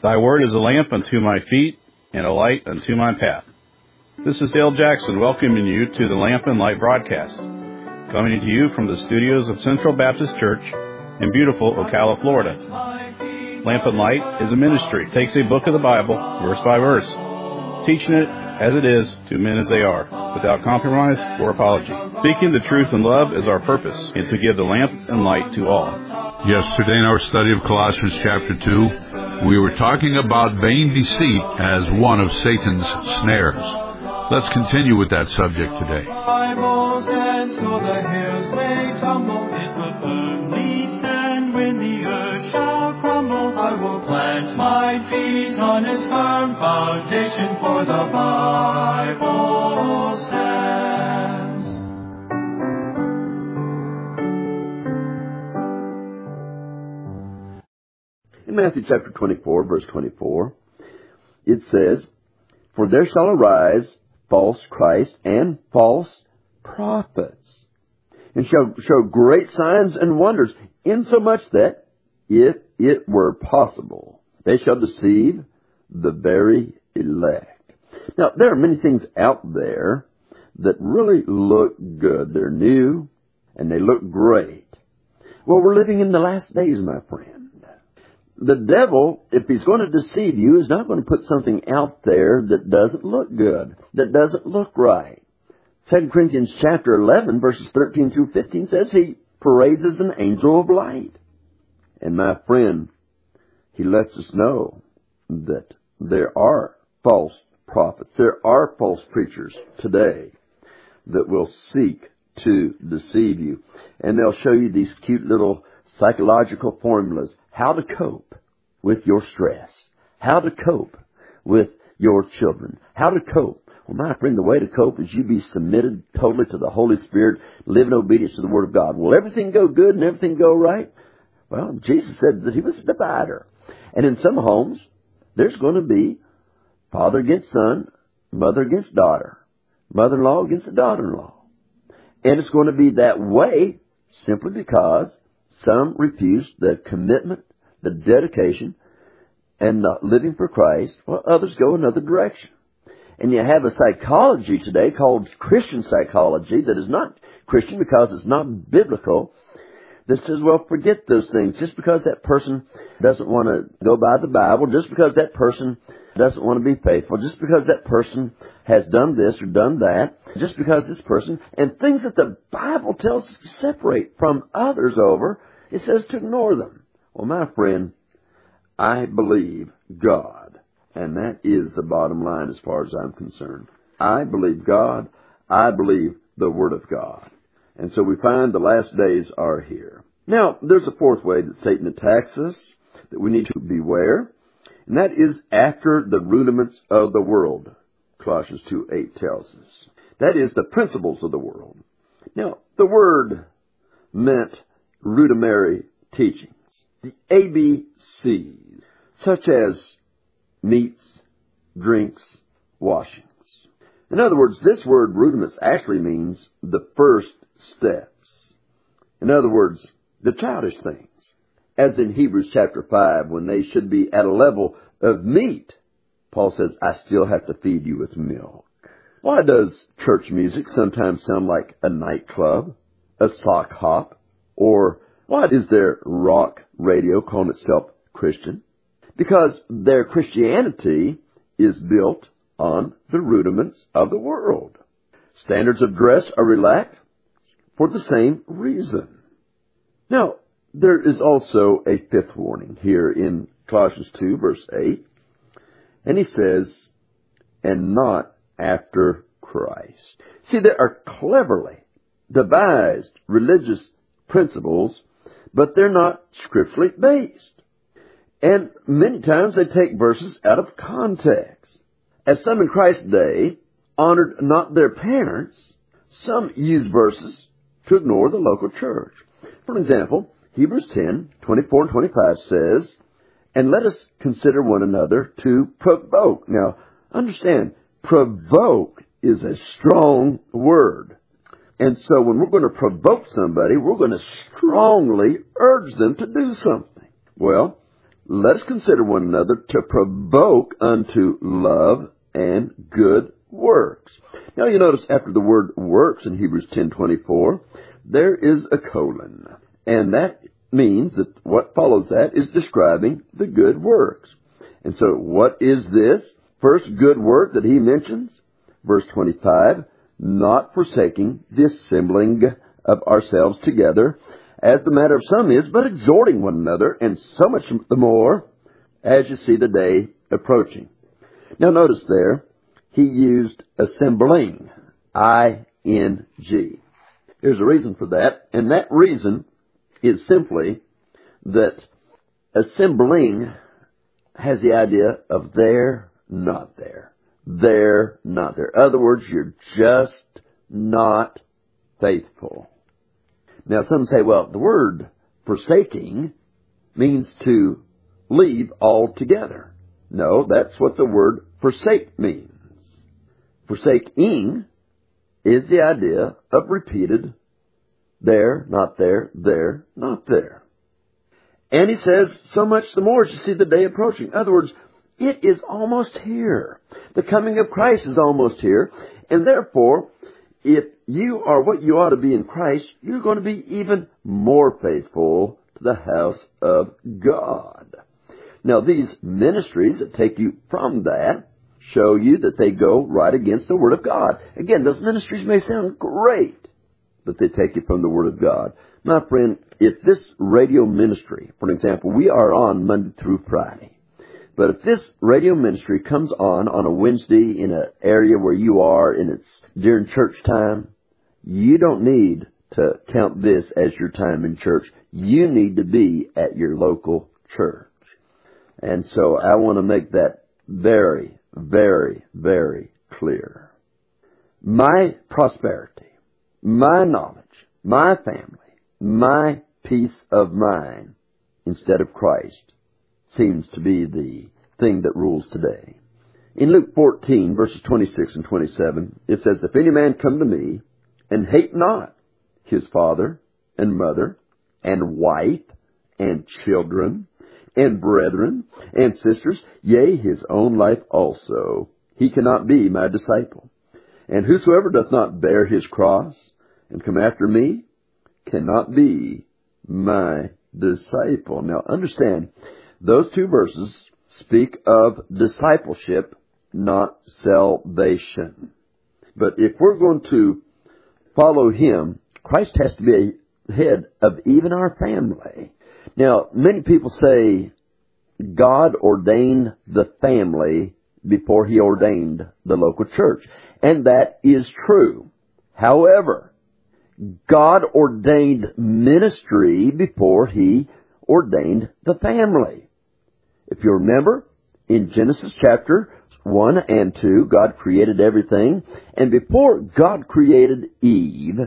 Thy word is a lamp unto my feet and a light unto my path. This is Dale Jackson welcoming you to the Lamp and Light broadcast, coming to you from the studios of Central Baptist Church in beautiful Ocala, Florida. Lamp and Light is a ministry. It takes a book of the Bible, verse by verse, teaching it as it is to men as they are, without compromise or apology. Speaking the truth in love is our purpose, and to give the lamp and light to all. Yesterday in our study of Colossians chapter 2, we were talking about vain deceit as one of Satan's snares. Let's continue with that subject today. Bible stands though the hills may tumble, it will firmly stand when the earth shall crumble. I will plant my feet on its firm foundation, for the Bible says. In Matthew chapter 24, verse 24, it says, "For there shall arise false Christ and false prophets, and shall show great signs and wonders, insomuch that, if it were possible, they shall deceive the very elect." Now, there are many things out there that really look good. They're new, and they look great. Well, we're living in the last days, my friend. The devil, if he's going to deceive you, is not going to put something out there that doesn't look good, that doesn't look right. 2 Corinthians chapter 11, verses 13 through 15 says he parades as an angel of light. And my friend, he lets us know that there are false prophets, there are false preachers today that will seek to deceive you. And they'll show you these cute little psychological formulas, how to cope with your stress, how to cope with your children, how to cope. Well, my friend, the way to cope is you be submitted totally to the Holy Spirit, live in obedience to the Word of God. Will everything go good and everything go right? Well, Jesus said that he was a divider. And in some homes, there's going to be father against son, mother against daughter, mother-in-law against the daughter-in-law. And it's going to be that way simply because some refuse the commitment, the dedication, and the living for Christ, while others go another direction. And you have a psychology today called Christian psychology that is not Christian because it's not biblical, that says, well, forget those things. Just because that person doesn't want to go by the Bible, just because that person doesn't want to be faithful, just because that person has done this or done that, just because this person, and things that the Bible tells us to separate from others over, it says to ignore them. Well, my friend, I believe God, and that is the bottom line as far as I'm concerned. I believe God. I believe the Word of God. And so we find the last days are here. Now, there's a fourth way that Satan attacks us that we need to beware, and that is after the rudiments of the world. Colossians 2:8 tells us. That is the principles of the world. Now, the word meant rudimentary teachings, the ABCs, such as meats, drinks, washings. In other words, this word rudiments actually means the first steps. In other words, the childish things. As in Hebrews chapter 5, when they should be at a level of meat, Paul says, I still have to feed you with milk. Why does church music sometimes sound like a nightclub, a sock hop, or why is there rock radio calling itself Christian? Because their Christianity is built on the rudiments of the world. Standards of dress are relaxed for the same reason. Now, there is also a fifth warning here in Colossians 2, verse 8. And he says, and not after Christ. See, there are cleverly devised religious principles, but they're not scripturally based. And many times they take verses out of context. As some in Christ's day honored not their parents, some use verses to ignore the local church. For example, Hebrews 10:24 and 25 says, and let us consider one another to provoke. Now, understand, provoke is a strong word. And so when we're going to provoke somebody, we're going to strongly urge them to do something. Well, let us consider one another to provoke unto love and good works. Now you notice after the word works in Hebrews 10:24, there is a colon. And that means that what follows that is describing the good works. And so what is this first good work that he mentions? Verse 25, not forsaking the assembling of ourselves together, as the matter of some is, but exhorting one another, and so much the more as you see the day approaching. Now notice there, he used assembling, I-N-G. There's a reason for that, and that reason is simply that assembling has the idea of there, not there. There, not there. In other words, you're just not faithful. Now some say, well, the word forsaking means to leave altogether. No, that's what the word forsake means. Forsaking is the idea of repeated there, not there, not there. And he says, so much the more as you see the day approaching. In other words, it is almost here. The coming of Christ is almost here. And therefore, if you are what you ought to be in Christ, you're going to be even more faithful to the house of God. Now, these ministries that take you from that show you that they go right against the Word of God. Again, those ministries may sound great, but they take you from the Word of God. My friend, if this radio ministry, for example, we are on Monday through Friday, but if this radio ministry comes on a Wednesday in an area where you are and it's during church time, you don't need to count this as your time in church. You need to be at your local church. And so I want to make that very, very, very clear. My prosperity, my knowledge, my family, my peace of mind instead of Christ seems to be the thing that rules today. In Luke 14, verses 26 and 27, it says, if any man come to me and hate not his father and mother and wife and children and brethren and sisters, yea, his own life also, he cannot be my disciple. And whosoever doth not bear his cross and come after me cannot be my disciple. Now understand, those two verses speak of discipleship, not salvation. But if we're going to follow him, Christ has to be head of even our family. Now, many people say God ordained the family before he ordained the local church. And that is true. However, God ordained ministry before he ordained the family. If you remember, in Genesis chapter 1 and 2, God created everything. And before God created Eve,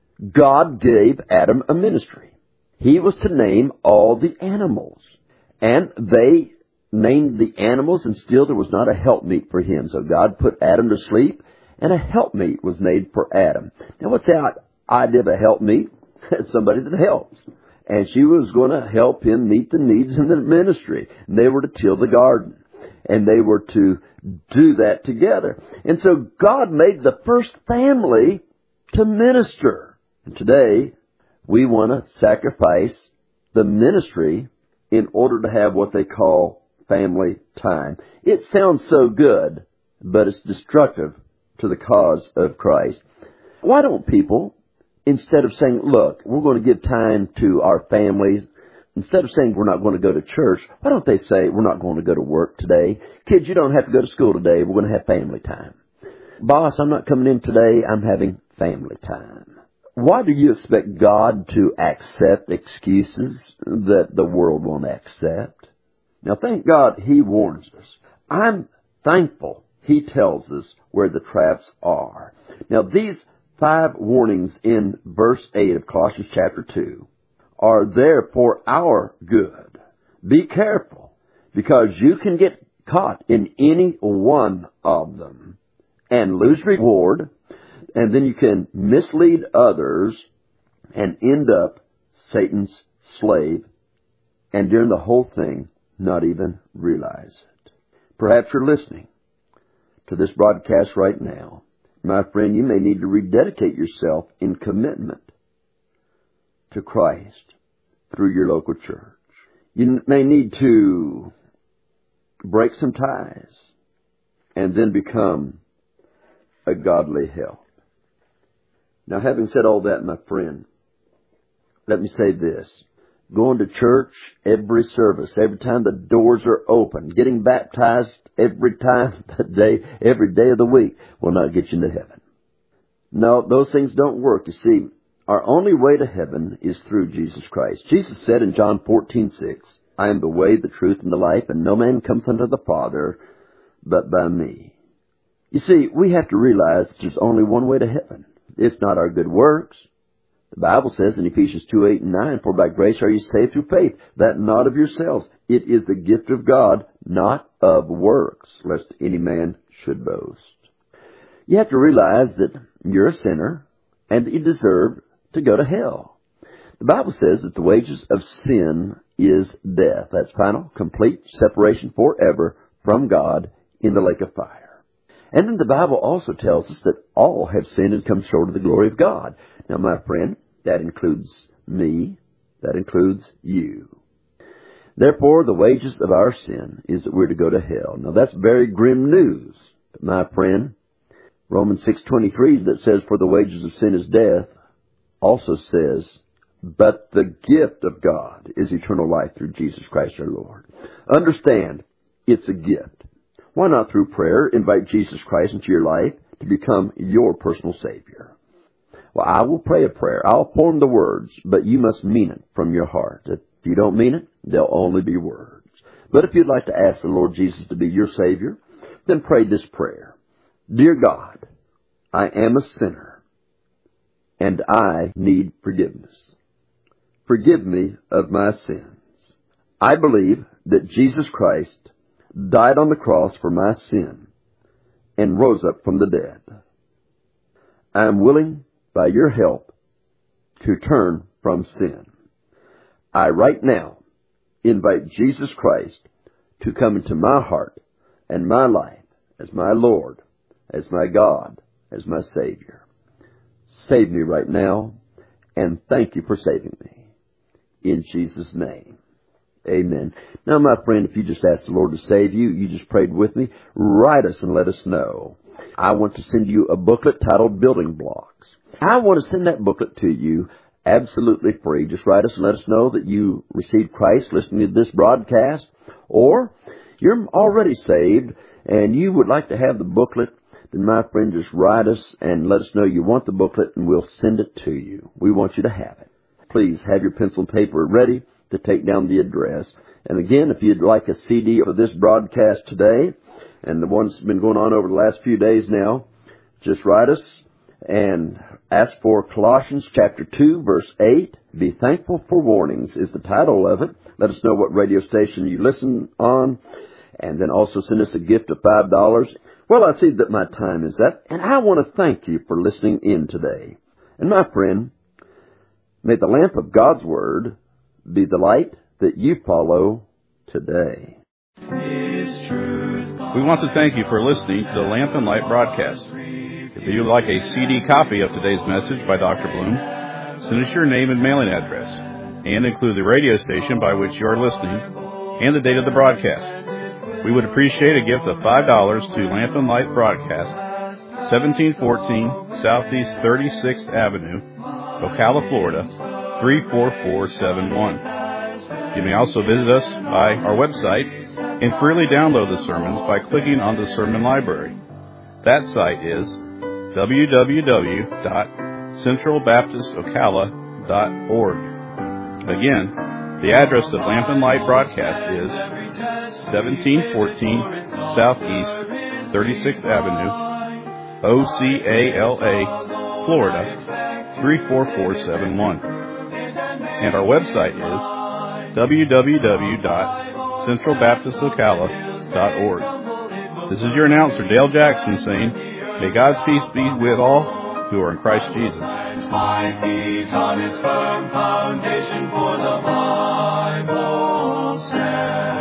God gave Adam a ministry. He was to name all the animals. And they named the animals, and still there was not a helpmeet for him. So God put Adam to sleep, and a helpmeet was made for Adam. Now what's the idea of a helpmeet? Somebody that helps. And she was going to help him meet the needs in the ministry. And they were to till the garden. And they were to do that together. And so God made the first family to minister. And today, we want to sacrifice the ministry in order to have what they call family time. It sounds so good, but it's destructive to the cause of Christ. Why don't people, instead of saying, look, we're going to give time to our families, instead of saying we're not going to go to church, why don't they say we're not going to go to work today? Kids, you don't have to go to school today. We're going to have family time. Boss, I'm not coming in today. I'm having family time. Why do you expect God to accept excuses that the world won't accept? Now, thank God he warns us. I'm thankful he tells us where the traps are. Now, these 5 warnings in verse 8 of Colossians chapter 2 are there for our good. Be careful, because you can get caught in any one of them and lose reward, and then you can mislead others and end up Satan's slave, and during the whole thing, not even realize it. Perhaps you're listening to this broadcast right now. My friend, you may need to rededicate yourself in commitment to Christ through your local church. You may need to break some ties and then become a godly help. Now, having said all that, my friend, let me say this. Going to church every service, every time the doors are open, getting baptized every day of the week will not get you into heaven. No, those things don't work. You see, our only way to heaven is through Jesus Christ. Jesus said in John 14:6, I am the way, the truth, and the life, and no man comes unto the Father but by me. You see, we have to realize that there's only one way to heaven. It's not our good works. The Bible says in Ephesians 2:8-9, for by grace are you saved through faith, that not of yourselves. It is the gift of God, not of works, lest any man should boast. You have to realize that you're a sinner and that you deserve to go to hell. The Bible says that the wages of sin is death. That's final, complete separation forever from God in the lake of fire. And then the Bible also tells us that all have sinned and come short of the glory of God. Now, my friend, that includes me. That includes you. Therefore, the wages of our sin is that we're to go to hell. Now, that's very grim news. But my friend, Romans 6:23 that says, for the wages of sin is death, also says, but the gift of God is eternal life through Jesus Christ our Lord. Understand, it's a gift. Why not through prayer invite Jesus Christ into your life to become your personal Savior? Well, I will pray a prayer. I'll form the words, but you must mean it from your heart. If you don't mean it, they'll only be words. But if you'd like to ask the Lord Jesus to be your Savior, then pray this prayer. Dear God, I am a sinner, and I need forgiveness. Forgive me of my sins. I believe that Jesus Christ died on the cross for my sin and rose up from the dead. I am willing, by your help, to turn from sin. I right now invite Jesus Christ to come into my heart and my life as my Lord, as my God, as my Savior. Save me right now, and thank you for saving me. In Jesus' name, amen. Now, my friend, if you just asked the Lord to save you, you just prayed with me, write us and let us know. I want to send you a booklet titled Building Blocks. I want to send that booklet to you absolutely free. Just write us and let us know that you received Christ listening to this broadcast, or you're already saved and you would like to have the booklet. Then, my friend, just write us and let us know you want the booklet, and we'll send it to you. We want you to have it. Please have your pencil and paper ready to take down the address. And again, if you'd like a CD for this broadcast today, and the one's been going on over the last few days now, just write us and ask for Colossians chapter 2, verse 8. Be thankful for warnings is the title of it. Let us know what radio station you listen on, and then also send us a gift of $5. Well, I see that my time is up, and I want to thank you for listening in today. And my friend, may the lamp of God's Word be the light that you follow today. We want to thank you for listening to the Lamp and Light broadcast. If you'd like a CD copy of today's message by Dr. Bloom, send us your name and mailing address, and include the radio station by which you are listening and the date of the broadcast. We would appreciate a gift of $5 to Lamp and Light Broadcast, 1714 Southeast 36th Avenue, Ocala, Florida, 34471. You may also visit us by our website and freely download the sermons by clicking on the Sermon Library. That site is www.centralbaptistocala.org. Again, the address of Lamp and Light Broadcast is 1714 Southeast 36th Avenue, Ocala, Florida, 34471. And our website is www.centralbaptistocala.org. This is your announcer, Dale Jackson, saying, may God's peace be with all who are in Christ Jesus. My feet on its firm foundation, for the Bible says.